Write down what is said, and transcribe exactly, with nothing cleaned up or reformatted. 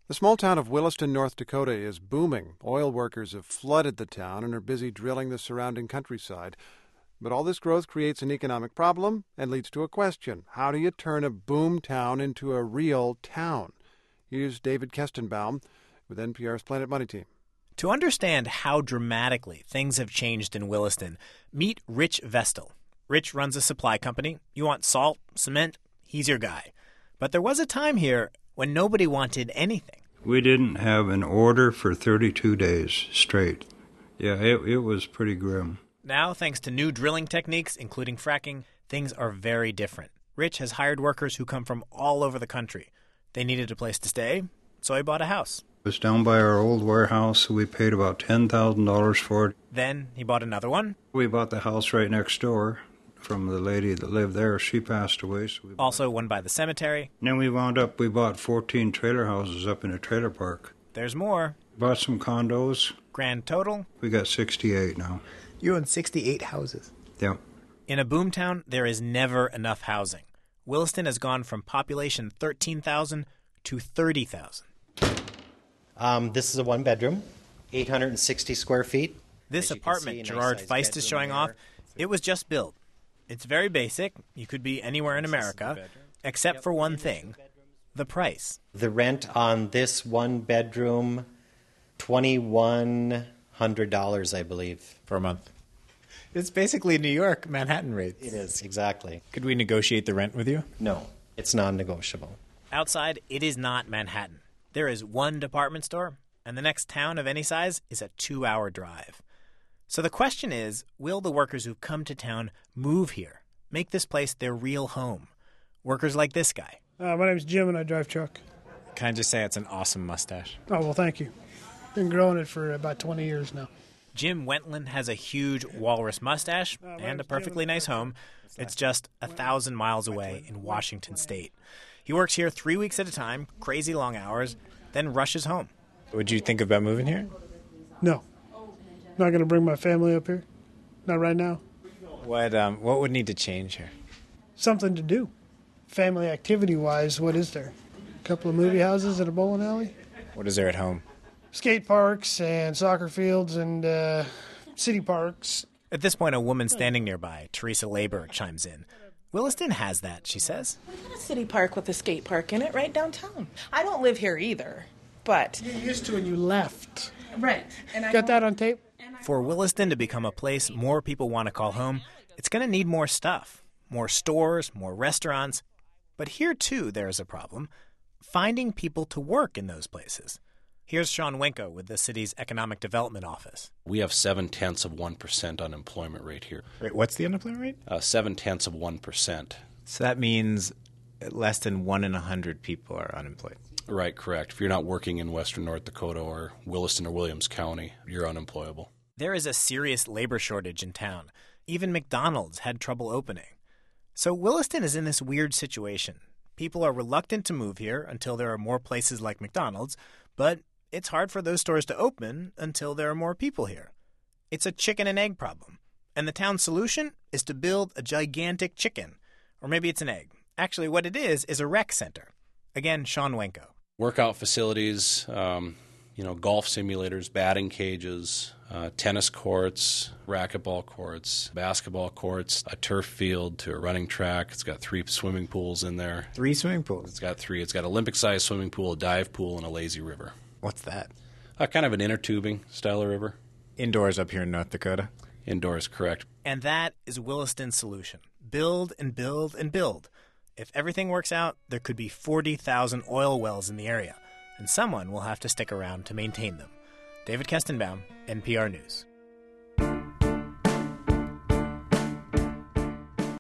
The small town of Williston, North Dakota is booming. Oil workers have flooded the town and are busy drilling the surrounding countryside. But all this growth creates an economic problem and leads to a question. How do you turn a boom town into a real town? Here's David Kestenbaum with N P R's Planet Money team. To understand how dramatically things have changed in Williston, meet Rich Vestal. Rich runs a supply company. You want salt, cement, he's your guy. But there was a time here when nobody wanted anything. We didn't have an order for thirty-two days straight. Yeah, it, it was pretty grim. Now, thanks to new drilling techniques, including fracking, things are very different. Rich has hired workers who come from all over the country. They needed a place to stay, so he bought a house. It was down by our old warehouse, so we paid about ten thousand dollars for it. Then he bought another one. We bought the house right next door from the lady that lived there. She passed away. So we also one by the cemetery. And then we wound up, we bought fourteen trailer houses up in a trailer park. There's more. Bought some condos. Grand total? We got sixty-eight now. You own sixty-eight houses? Yeah. In a boomtown, there is never enough housing. Williston has gone from population thirteen thousand to thirty thousand. Um, this is a one-bedroom, eight hundred sixty square feet. This apartment Gerard Feist is showing off, it was just built. It's very basic. You could be anywhere in America, except for one thing, the price. The rent on this one bedroom, twenty-one hundred dollars, I believe. For a month. It's basically New York, Manhattan rates. It is, exactly. Could we negotiate the rent with you? No, it's non-negotiable. Outside, it is not Manhattan. There is one department store, and the next town of any size is a two-hour drive. So the question is, will the workers who've come to town move here, make this place their real home? Workers like this guy. Uh, my name's Jim, and I drive truck. Can I just say it's an awesome mustache? Oh, well, thank you. Been growing it for about twenty years now. Jim Wentland has a huge walrus mustache uh, and a perfectly nice home. It's just a thousand miles away in Washington State. He works here three weeks at a time, crazy long hours, then rushes home. Would you think about moving here? No. Not going to bring my family up here. Not right now. What um, what would need to change here? Something to do. Family activity-wise, what is there? A couple of movie houses and a bowling alley? What is there at home? Skate parks and soccer fields and uh, city parks. At this point, a woman standing nearby, Teresa Labor, chimes in. Williston has that, she says. We got a city park with a skate park in it right downtown. I don't live here either, but... You used to and you left. Right. And I Got that on tape? For Williston to become a place more people want to call home, it's going to need more stuff. More stores, more restaurants. But here, too, there's a problem. Finding people to work in those places. Here's Sean Wenko with the city's Economic Development Office. We have seven-tenths of one percent unemployment rate here. Wait, what's the unemployment rate? Uh, seven-tenths of one percent. So that means less than one in a hundred people are unemployed. Right, correct. If you're not working in western North Dakota or Williston or Williams County, you're unemployable. There is a serious labor shortage in town. Even McDonald's had trouble opening. So Williston is in this weird situation. People are reluctant to move here until there are more places like McDonald's, but it's hard for those stores to open until there are more people here. It's a chicken and egg problem. And the town's solution is to build a gigantic chicken. Or maybe it's an egg. Actually, what it is is a rec center. Again, Sean Wenko. Workout facilities, um, you know, golf simulators, batting cages, uh, tennis courts, racquetball courts, basketball courts, a turf field to a running track. It's got three swimming pools in there. Three swimming pools? It's got three. It's got an Olympic-sized swimming pool, a dive pool, and a lazy river. What's that? Uh, kind of an inner tubing style of river. Indoors up here in North Dakota? Indoors, correct. And that is Williston's solution. Build and build and build. If everything works out, there could be forty thousand oil wells in the area, and someone will have to stick around to maintain them. David Kestenbaum, N P R News.